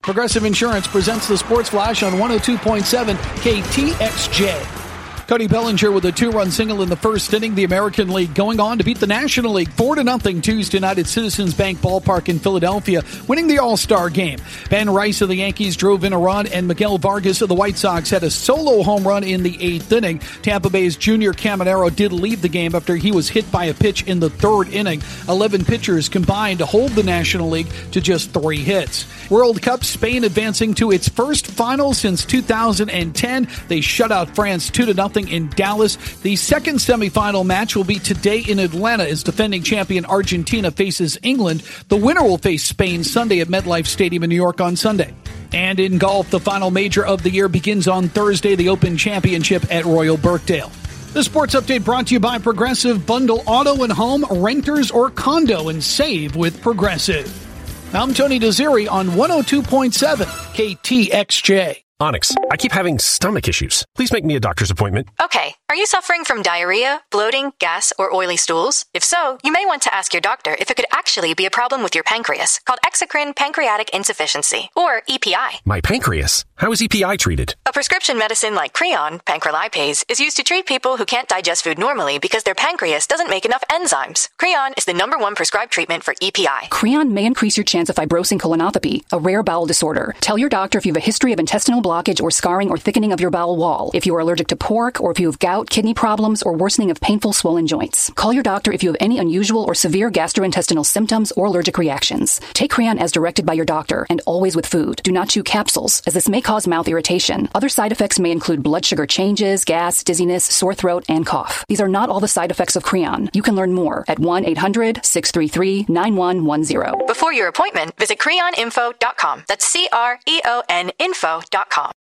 Progressive Insurance presents the Sports Flash on 102.7 KTXJ. Cody Bellinger with a 2-run single in the first inning. The American League going on to beat the National League 4-0 Tuesday night at Citizens Bank Ballpark in Philadelphia, winning the All-Star game. Ben Rice of the Yankees drove in a run, and Miguel Vargas of the White Sox had a solo home run in the 8th inning. Tampa Bay's Junior Caminero did leave the game after he was hit by a pitch in the 3rd inning. 11 pitchers combined to hold the National League to just 3 hits. World Cup, Spain advancing to its first final since 2010. They shut out France 2-0 in Dallas. The second semifinal match will be today in Atlanta as defending champion Argentina faces England. The winner will face Spain Sunday at MetLife Stadium in New York on Sunday. And in golf, the final major of the year begins on Thursday, the Open Championship at Royal Birkdale. The sports update brought to you by Progressive. Bundle auto and home, renters or condo, and save with Progressive. I'm Tony Desiri on 102.7 KTXJ. Onyx, I keep having stomach issues. Please make me a doctor's appointment. Okay. Are you suffering from diarrhea, bloating, gas, or oily stools? If so, you may want to ask your doctor if it could actually be a problem with your pancreas, called exocrine pancreatic insufficiency, or EPI. My pancreas? How is EPI treated? A prescription medicine like Creon, pancrelipase, is used to treat people who can't digest food normally because their pancreas doesn't make enough enzymes. Creon is the #1 prescribed treatment for EPI. Creon may increase your chance of fibrosing colonopathy, a rare bowel disorder. Tell your doctor if you have a history of intestinal blockage or scarring or thickening of your bowel wall, if you are allergic to pork, or if you have gout, kidney problems, or worsening of painful swollen joints. Call your doctor if you have any unusual or severe gastrointestinal symptoms or allergic reactions. Take Creon as directed by your doctor, and always with food. Do not chew capsules, as this may cause mouth irritation. Other side effects may include blood sugar changes, gas, dizziness, sore throat, and cough. These are not all the side effects of Creon. You can learn more at 1-800-633-9110. Before your appointment, visit creoninfo.com. That's CREON info.com.